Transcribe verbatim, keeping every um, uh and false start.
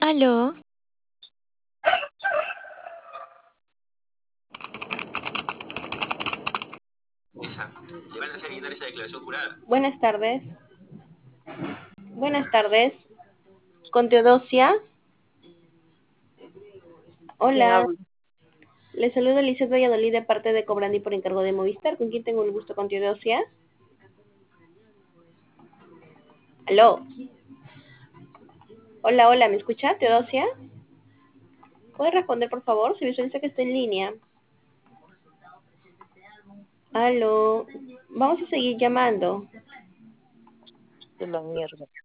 Aló, Esa. Le van a hacer llenar esa declaración jurada. Buenas tardes. Buenas tardes. Con Teodosia. ¿Quién Hola. habla? Le saluda Lizeth Valladolid de parte de Cobrandi por encargo de Movistar. ¿Con quién tengo el gusto? Con Teodosia. Aló. Hola, hola. ¿Me escucha, Teodosia? ¿Puede responder, por favor? Se visualiza que está en línea. Aló. Vamos a seguir llamando. De la mierda.